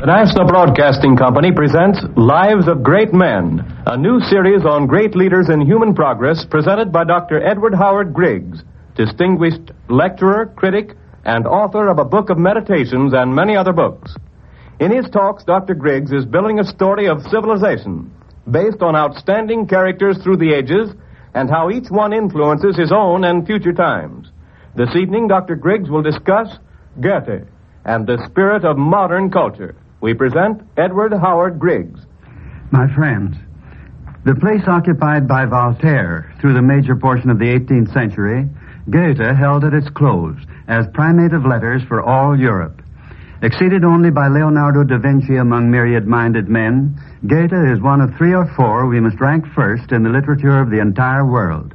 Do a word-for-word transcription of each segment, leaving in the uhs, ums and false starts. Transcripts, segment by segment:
The National Broadcasting Company presents Lives of Great Men, a new series on great leaders in human progress presented by Doctor Edward Howard Griggs, distinguished lecturer, critic, and author of a book of meditations and many other books. In his talks, Doctor Griggs is building a story of civilization based on outstanding characters through the ages and how each one influences his own and future times. This evening, Doctor Griggs will discuss Goethe and the spirit of modern culture. We present Edward Howard Griggs. My friends, the place occupied by Voltaire through the major portion of the eighteenth century, Goethe held at its close as primate of letters for all Europe. Exceeded only by Leonardo da Vinci among myriad-minded men, Goethe is one of three or four we must rank first in the literature of the entire world.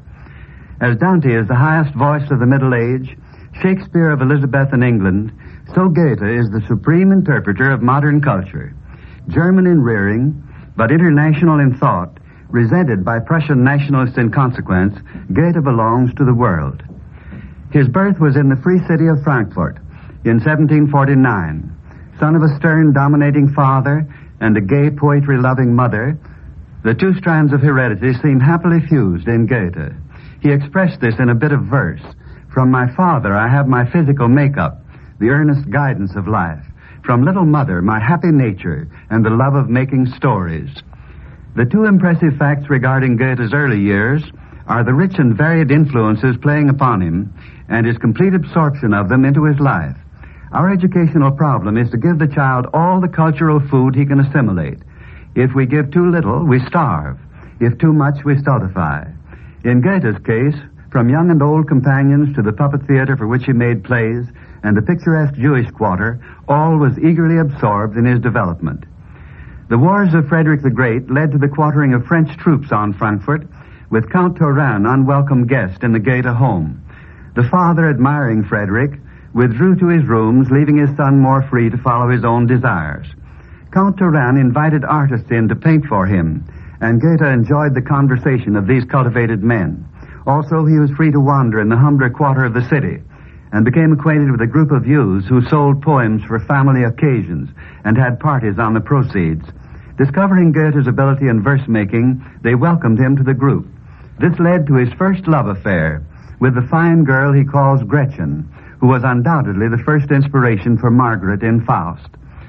As Dante is the highest voice of the Middle Age, Shakespeare of Elizabethan England, so Goethe is the supreme interpreter of modern culture. German in rearing, but international in thought, resented by Prussian nationalists in consequence, Goethe belongs to the world. His birth was in the free city of Frankfurt in seventeen forty-nine. Son of a stern, dominating father and a gay, poetry-loving mother, the two strands of heredity seem happily fused in Goethe. He expressed this in a bit of verse. From my father I have my physical makeup, the earnest guidance of life. From little mother, my happy nature and the love of making stories. The two impressive facts regarding Goethe's early years are the rich and varied influences playing upon him and his complete absorption of them into his life. Our educational problem is to give the child all the cultural food he can assimilate. If we give too little, we starve. If too much, we stultify. In Goethe's case, from young and old companions to the puppet theater for which he made plays and the picturesque Jewish quarter, all was eagerly absorbed in his development. The wars of Frederick the Great led to the quartering of French troops on Frankfurt, with Count Turenne unwelcome guest in the Goethe home. The father, admiring Frederick, withdrew to his rooms, leaving his son more free to follow his own desires. Count Turenne invited artists in to paint for him, and Goethe enjoyed the conversation of these cultivated men. Also, he was free to wander in the humbler quarter of the city, and became acquainted with a group of youths who sold poems for family occasions and had parties on the proceeds. Discovering Goethe's ability in verse-making, they welcomed him to the group. This led to his first love affair with the fine girl he calls Gretchen, who was undoubtedly the first inspiration for Margaret in Faust.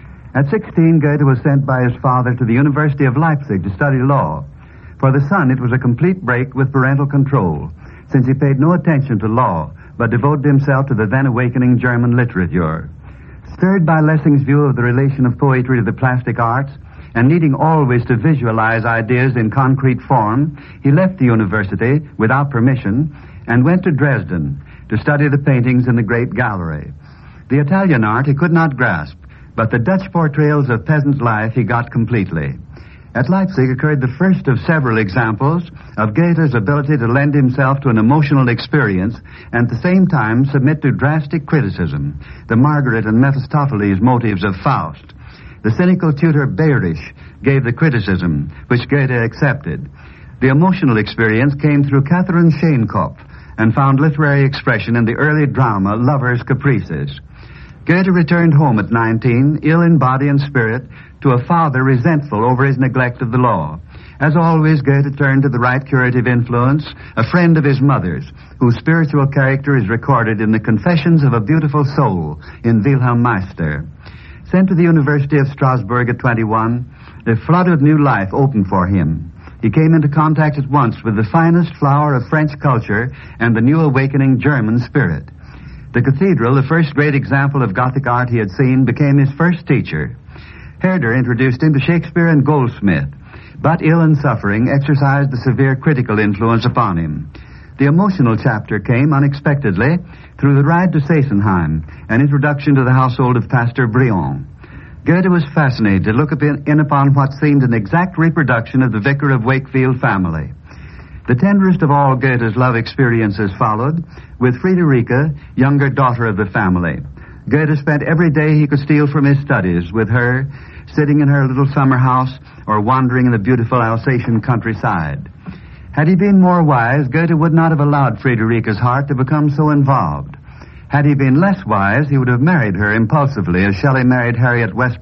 At sixteen, Goethe was sent by his father to the University of Leipzig to study law. For the son, it was a complete break with parental control, since he paid no attention to law, but devoted himself to the then-awakening German literature. Stirred by Lessing's view of the relation of poetry to the plastic arts, and needing always to visualize ideas in concrete form, he left the university without permission and went to Dresden to study the paintings in the Great Gallery. The Italian art he could not grasp, but the Dutch portrayals of peasant life he got completely. At Leipzig occurred the first of several examples of Goethe's ability to lend himself to an emotional experience and at the same time submit to drastic criticism the Margaret and Mephistopheles motives of Faust. The cynical tutor Behrisch gave the criticism, which Goethe accepted. The emotional experience came through Catherine Schainkopf and found literary expression in the early drama Lover's Caprices. Goethe returned home at nineteen, ill in body and spirit, to a father resentful over his neglect of the law. As always, Goethe turned to the right curative influence, a friend of his mother's, whose spiritual character is recorded in the Confessions of a Beautiful Soul in Wilhelm Meister. Sent to the University of Strasbourg at twenty-one, a flood of new life opened for him. He came into contact at once with the finest flower of French culture and the new awakening German spirit. The cathedral, the first great example of Gothic art he had seen, became his first teacher. Herder introduced him to Shakespeare and Goldsmith, but ill and suffering exercised a severe critical influence upon him. The emotional chapter came unexpectedly through the ride to Sesenheim, an introduction to the household of Pastor Briand. Goethe was fascinated to look in upon what seemed an exact reproduction of the Vicar of Wakefield family. The tenderest of all Goethe's love experiences followed with Friederike, younger daughter of the family. Goethe spent every day he could steal from his studies with her, sitting in her little summer house or wandering in the beautiful Alsatian countryside. Had he been more wise, Goethe would not have allowed Friederike's heart to become so involved. Had he been less wise, he would have married her impulsively as Shelley married Harriet Westbrook,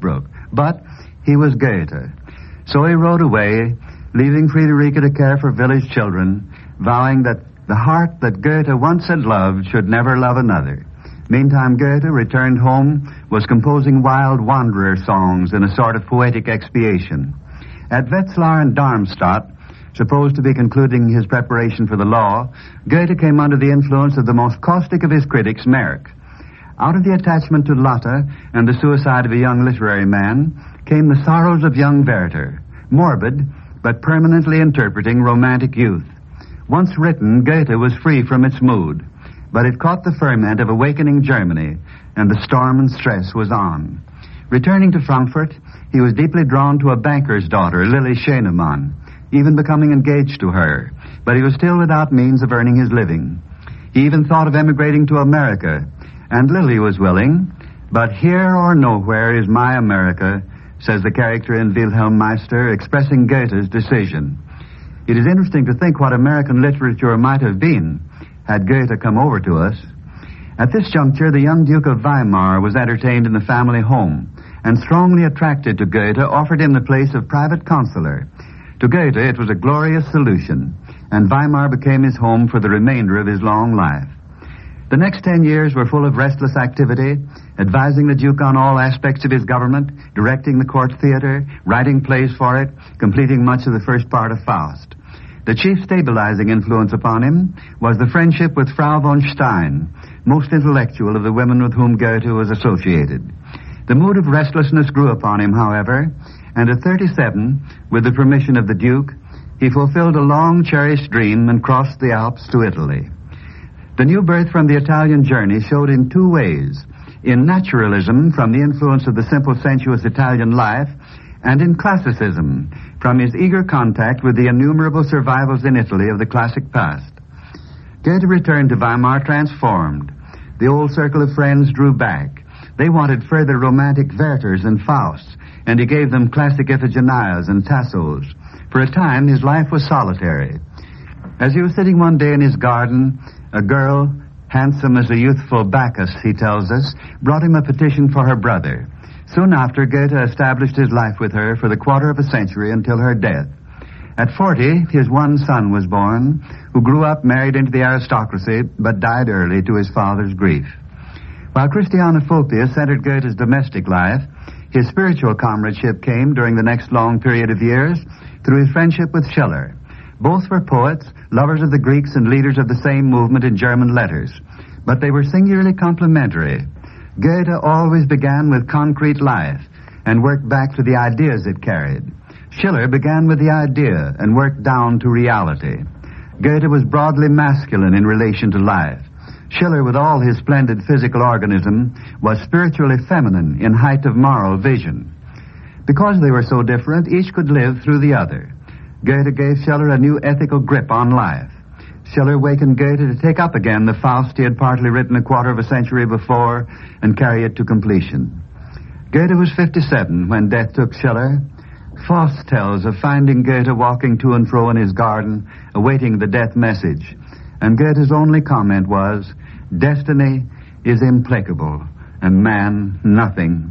But he was Goethe. So he rode away, leaving Friederike to care for village children, vowing that the heart that Goethe once had loved should never love another. Meantime, Goethe, returned home, was composing wild wanderer songs in a sort of poetic expiation. At Wetzlar and Darmstadt, supposed to be concluding his preparation for the law, Goethe came under the influence of the most caustic of his critics, Merck. Out of the attachment to Lotte and the suicide of a young literary man came the sorrows of young Werther, morbid but permanently interpreting romantic youth. Once written, Goethe was free from its mood, but it caught the ferment of awakening Germany, and the storm and stress was on. Returning to Frankfurt, he was deeply drawn to a banker's daughter, Lily Schönemann, even becoming engaged to her, but he was still without means of earning his living. He even thought of emigrating to America, and Lily was willing, but here or nowhere is my America, says the character in Wilhelm Meister, expressing Goethe's decision. It is interesting to think what American literature might have been had Goethe come over to us. At this juncture, the young Duke of Weimar was entertained in the family home, and strongly attracted to Goethe, offered him the place of private counselor. To Goethe, it was a glorious solution, and Weimar became his home for the remainder of his long life. The next ten years were full of restless activity, advising the Duke on all aspects of his government, directing the court theater, writing plays for it, completing much of the first part of Faust. The chief stabilizing influence upon him was the friendship with Frau von Stein, most intellectual of the women with whom Goethe was associated. The mood of restlessness grew upon him, however, and at thirty-seven, with the permission of the Duke, he fulfilled a long-cherished dream and crossed the Alps to Italy. The new birth from the Italian journey showed in two ways: in naturalism, from the influence of the simple, sensuous Italian life, and in classicism, from his eager contact with the innumerable survivals in Italy of the classic past. Goethe returned to Weimar transformed. The old circle of friends drew back. They wanted further romantic Werthers and Fausts, and he gave them classic Iphigenias and Tassos. For a time, his life was solitary. As he was sitting one day in his garden, a girl, handsome as a youthful Bacchus, he tells us, brought him a petition for her brother. Soon after, Goethe established his life with her for the quarter of a century until her death. At forty, his one son was born, who grew up married into the aristocracy, but died early to his father's grief. While Christiane Fulpius centered Goethe's domestic life, his spiritual comradeship came during the next long period of years through his friendship with Schiller. Both were poets, lovers of the Greeks and leaders of the same movement in German letters, but they were singularly complementary. Goethe always began with concrete life and worked back to the ideas it carried. Schiller began with the idea and worked down to reality. Goethe was broadly masculine in relation to life. Schiller, with all his splendid physical organism, was spiritually feminine in height of moral vision. Because they were so different, each could live through the other. Goethe gave Schiller a new ethical grip on life. Schiller wakened Goethe to take up again the Faust he had partly written a quarter of a century before and carry it to completion. Goethe was fifty-seven when death took Schiller. Faust tells of finding Goethe walking to and fro in his garden, awaiting the death message. And Goethe's only comment was, "Destiny is implacable, and man nothing."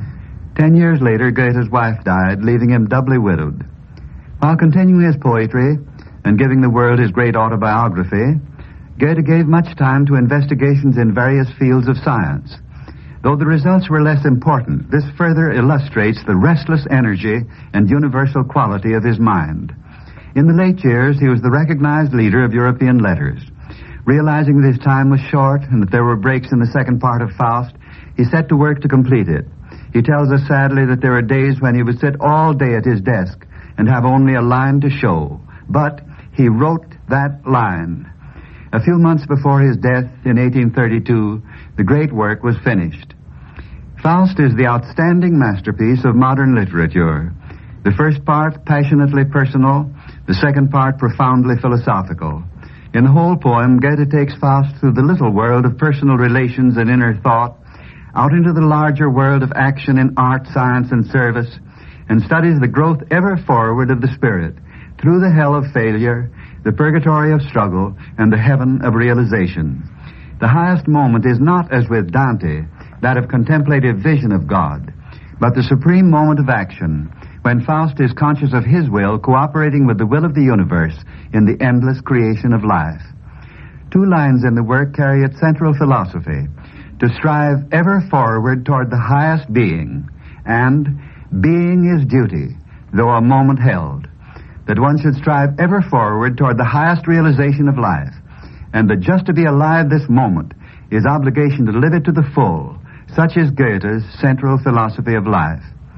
Ten years later, Goethe's wife died, leaving him doubly widowed. While continuing his poetry and giving the world his great autobiography, Goethe gave much time to investigations in various fields of science. Though the results were less important, this further illustrates the restless energy and universal quality of his mind. In the late years, he was the recognized leader of European letters. Realizing that his time was short and that there were breaks in the second part of Faust, he set to work to complete it. He tells us sadly that there were days when he would sit all day at his desk and have only a line to show. But he wrote that line. A few months before his death in eighteen thirty-two, the great work was finished. Faust is the outstanding masterpiece of modern literature. The first part passionately personal, the second part profoundly philosophical. In the whole poem, Goethe takes Faust through the little world of personal relations and inner thought, out into the larger world of action in art, science, and service, and studies the growth ever forward of the spirit, through the hell of failure, the purgatory of struggle, and the heaven of realization. The highest moment is not, as with Dante, that of contemplative vision of God, but the supreme moment of action, when Faust is conscious of his will cooperating with the will of the universe in the endless creation of life. Two lines in the work carry its central philosophy: to strive ever forward toward the highest being, and being is duty, though a moment held. That one should strive ever forward toward the highest realization of life, and that just to be alive this moment is obligation to live it to the full. Such is Goethe's central philosophy of life.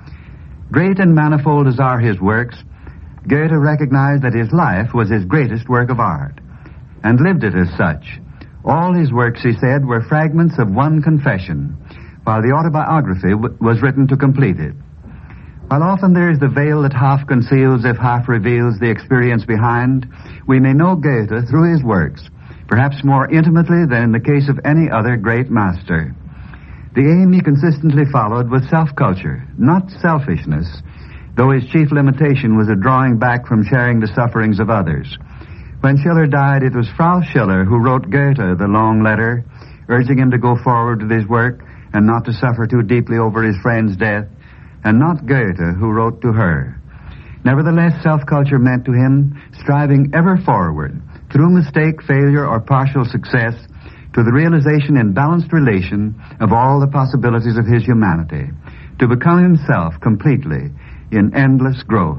Great and manifold as are his works, Goethe recognized that his life was his greatest work of art, and lived it as such. All his works, he said, were fragments of one confession, while the autobiography w- was written to complete it. While often there is the veil that half conceals, if half reveals, the experience behind, we may know Goethe through his works, perhaps more intimately than in the case of any other great master. The aim he consistently followed was self-culture, not selfishness, though his chief limitation was a drawing back from sharing the sufferings of others. When Schiller died, it was Frau Schiller who wrote Goethe the long letter, urging him to go forward with his work and not to suffer too deeply over his friend's death, and not Goethe who wrote to her. Nevertheless, self-culture meant to him striving ever forward, through mistake, failure, or partial success, to the realization in balanced relation of all the possibilities of his humanity, to become himself completely in endless growth.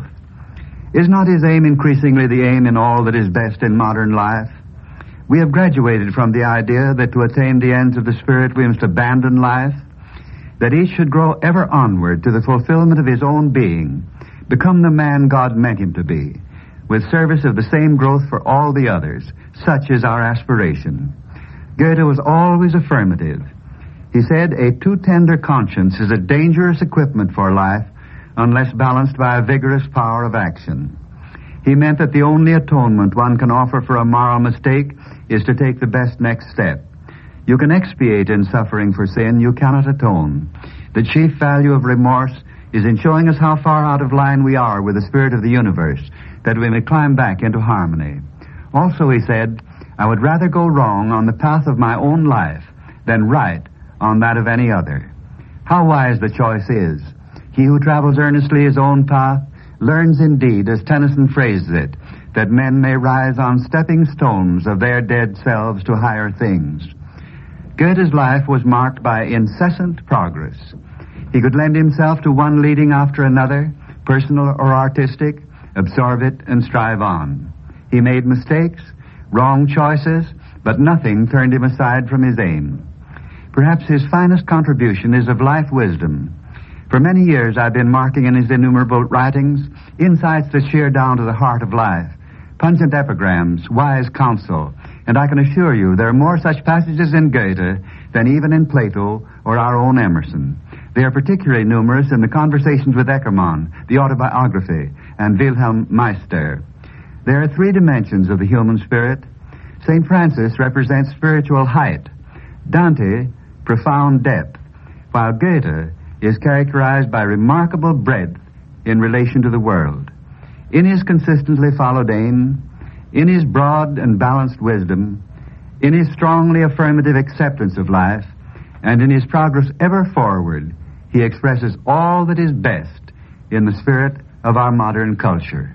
Is not his aim increasingly the aim in all that is best in modern life? We have graduated from the idea that to attain the ends of the spirit we must abandon life, that each should grow ever onward to the fulfillment of his own being, become the man God meant him to be, with service of the same growth for all the others. Such is our aspiration. Goethe was always affirmative. He said, a too tender conscience is a dangerous equipment for life unless balanced by a vigorous power of action. He meant that the only atonement one can offer for a moral mistake is to take the best next step. You can expiate in suffering for sin, you cannot atone. The chief value of remorse is in showing us how far out of line we are with the spirit of the universe, that we may climb back into harmony. Also, he said, I would rather go wrong on the path of my own life than right on that of any other. How wise the choice is. He who travels earnestly his own path learns indeed, as Tennyson phrases it, that men may rise on stepping stones of their dead selves to higher things. Goethe's life was marked by incessant progress. He could lend himself to one leading after another, personal or artistic, absorb it and strive on. He made mistakes, wrong choices, but nothing turned him aside from his aim. Perhaps his finest contribution is of life wisdom. For many years I've been marking in his innumerable writings insights that shear down to the heart of life, pungent epigrams, wise counsel, and I can assure you there are more such passages in Goethe than even in Plato or our own Emerson. They are particularly numerous in the Conversations with Eckermann, the Autobiography, and Wilhelm Meister. There are three dimensions of the human spirit. Saint Francis represents spiritual height, Dante, profound depth, while Goethe is characterized by remarkable breadth in relation to the world. In his consistently followed aim, in his broad and balanced wisdom, in his strongly affirmative acceptance of life, and in his progress ever forward, he expresses all that is best in the spirit of our modern culture.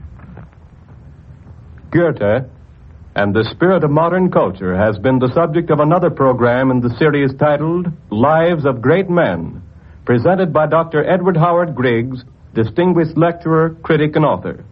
Goethe and the spirit of modern culture has been the subject of another program in the series titled Lives of Great Men, presented by Doctor Edward Howard Griggs, distinguished lecturer, critic, and author.